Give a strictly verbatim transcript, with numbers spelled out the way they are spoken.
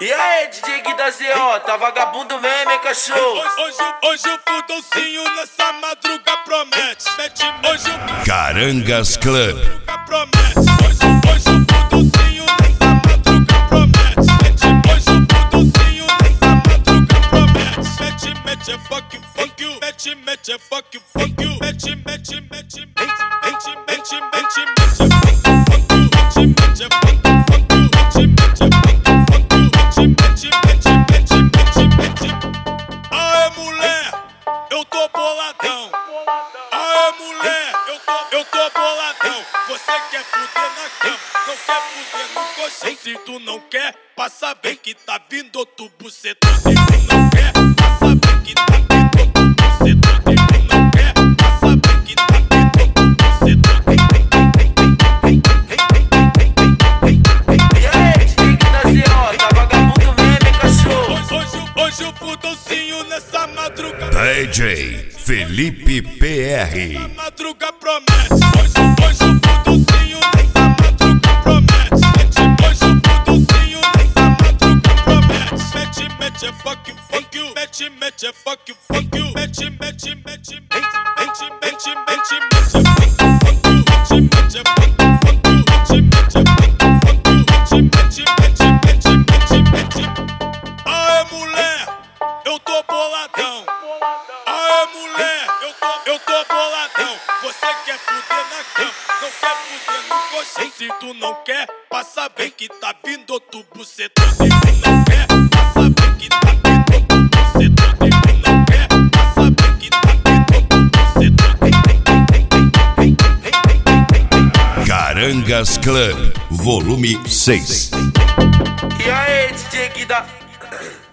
E aí, D J Gui da Z O, tá vagabundo mesmo, hein, cachorro? Hoje, hoje o fudolcinho nessa madruga promete. Mete, hoje o Carangas Club. promete. Hoje, hoje o fudolcinho nessa madruga promete. Mete, hoje o fudolcinho nessa madruga promete. Mete, mete, fuck you, fuck you. Mete, mete, fuck you, fuck you. Mete, mete, mete, mete, mete, mete, mete, mete, fuck you, fuck you. Mete, mete, fuck you, fuck you. Mete, mete, fuck you, fuck you. Mete, mete, mete, mete, mete, mete. Aê, mulher, eu tô boladão. Aê, mulher, eu tô, eu tô boladão. Você quer fuder na cama, não quer fuder no colchão. Se tu não quer, passa bem que tá vindo outro bucetão. Se tu não quer, passa bem que tá vindo outro bucetão. Se tu não quer, passa bem que tá vindo outro bucetão. E aí, D J Gui da Z O, tá vagabundo mesmo, hein, cachorro? Hoje, hoje, hoje o fudolcinho nessa madruga. D J Felipe P R. Essa madruga promete. Hoje, hoje o fudolcinho nessa madruga promete. Mete, hoje o fudolcinho nessa madruga promete. Mete, mete, fuck you, fuck you. Mete, mete, fuck you, fuck you. Mete, mete, mete, mete, mete, mete, mete, mete, fuck you, fuck you. Mete, mete, fuck you, fuck you. Mete, mete, fuck you, fuck you. Mete, mete, mete, mete, mete, mete. Aê, mulher, eu tô boladão. Aê, mulher, eu tô, eu tô boladão. Você quer fuder na cama, não quer fuder no colchão. Se tu não quer, passa bem que tá vindo outro bucetão. Se tu não quer, passa bem que tá vindo outro bucetão. Se tu não quer, passa bem que tá vindo outro bucetão. Carangas Club, volume seis. E aí, D J Gui da...